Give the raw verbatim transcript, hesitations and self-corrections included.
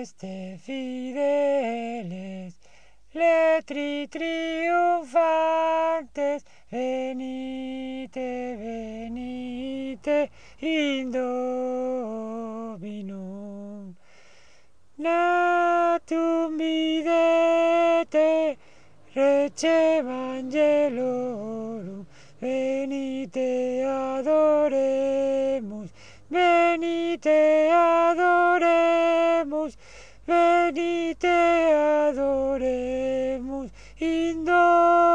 celeste fideles, letri triunfantes, venite, venite, in Dominum. Natum videte, Requiem angelorum, venite adoremus, venite adoremus, venite adoremus, in Dominum.